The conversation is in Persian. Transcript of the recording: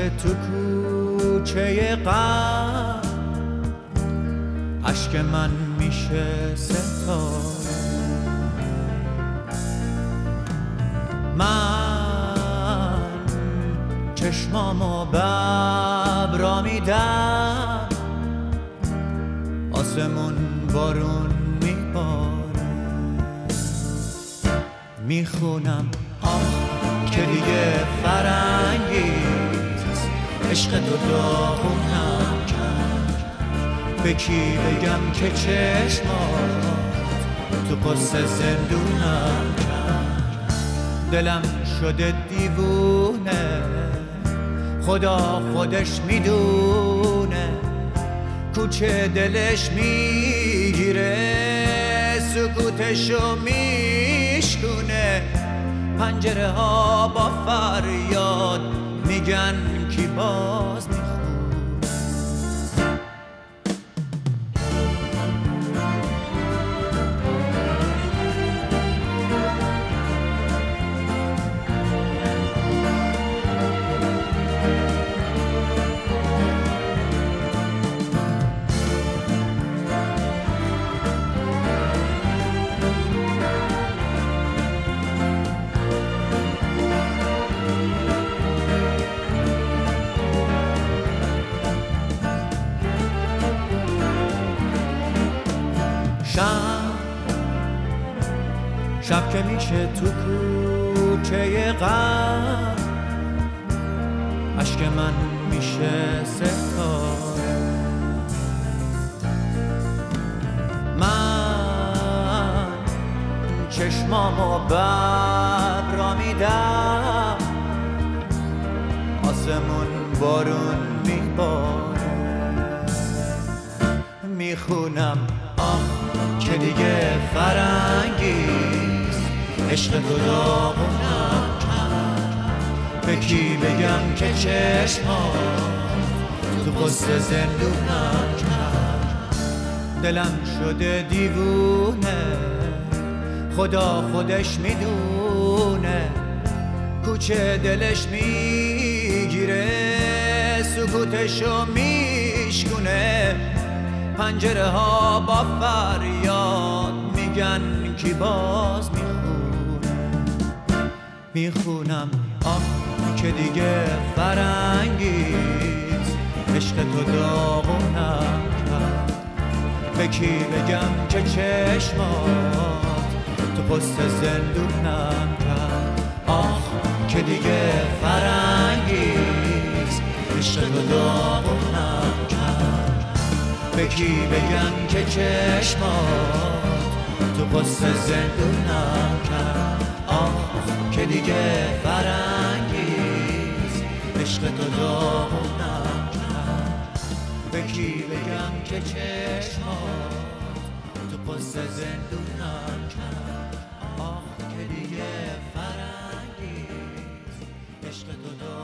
میشه تو کوچه غم، اشک من میشه ستاره. من چشمامو ببرا میدم، آسمون بارون میباره. میخونم که دیگه فرنگیست، عشق تو داغونم کرد. به کی بگم که چشمات تو قصه زندونم کرد. دلم شده دیوونه، خدا خودش میدونه. کوچه دلش میگیره، سکوتشو میشکونه. پنجره ها با فریاد میگن کی باز میخونه. شب که میشه تو کوچه غم، اشک من میشه ستاره. من چشمامو ببرا میدم، آسمون بارون میباره. میخونم که دیگه فرنگیست، عشق تو داغونم کرد. به کی بگم که چشمات تو قصه زندونم کرد. دلم شده دیوونه، خدا خودش میدونه. کوچه دلش میگیره، سکوتشو میشکونه. پنجره ها با فریاد میگن کی باز میخونم که دیگه فرنگیست، عشق تو داغونم کرد. به کی بگم که چشمات تو پست زندونم کرد. که دیگه فرنگیست، عشق تو داغونم کرد. به کی بگم که چشمات تو پست زندونم کرد. که دیگه فرنگیست، عشق تو داغونم کرد. به کی بگم که چشمات تو پست زندونم کرد. که دیگه فرنگیست، عشق تو داغونم کرد.